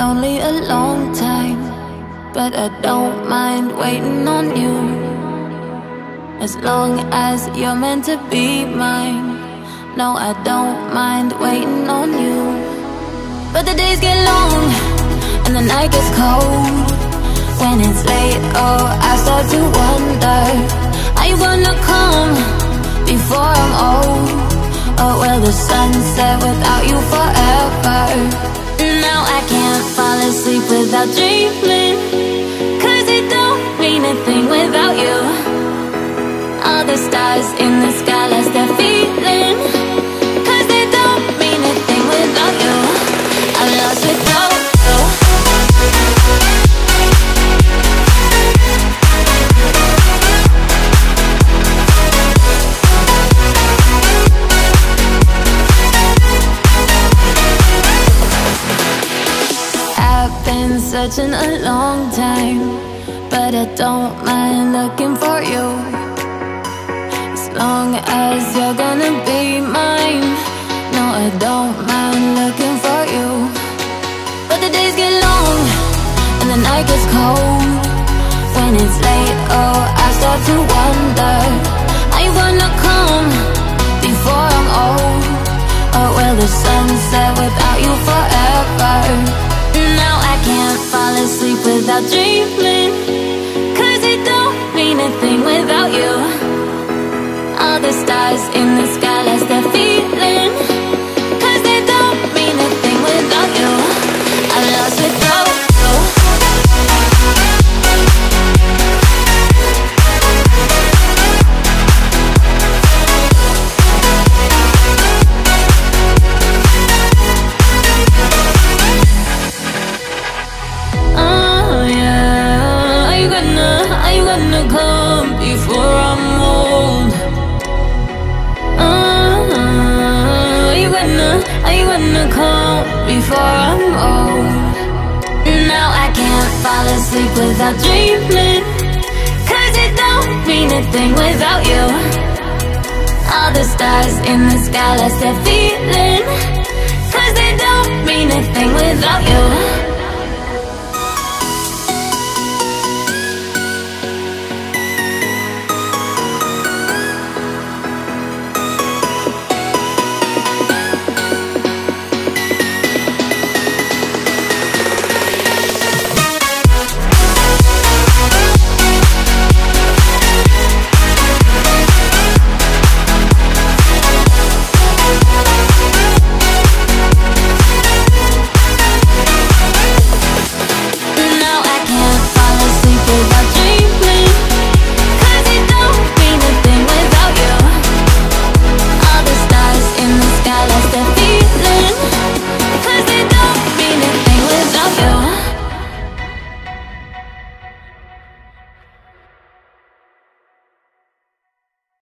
only a long time, but I don't mind waiting on you. As long as you're meant to be mine. No, I don't mind waiting on you. But the days get long and the night gets cold. When it's late, oh, I start to wonder, are you gonna come before I'm old? Or will the sun set without you forever? Now I can't fall asleep without dreaming, 'cause it don't mean a thing without you. All the stars in the sky lost their feeling, 'cause they don't mean a thing without you. I'm lost without you. I've been searching a long time, but I don't mind looking for you. As long as you're gonna be mine. No, I don't mind looking for you. But the days get long and the night gets cold. When it's late, oh, I start to wonder, are you gonna come before I'm old? Or will the sun set without you forever? Now I can't fall asleep without dreaming, 'cause it don't mean a thing without you. All the stars in the sky lost their feeling, 'cause they don't mean a thing without you. I'm lost without you. Oh yeah, are you gonna come before I'm old? Are you gonna come before I'm old? Now I can't fall asleep without dreaming, 'cause it don't mean a thing without you. All the stars in the sky lost their feeling, 'cause they don't mean a thing without you.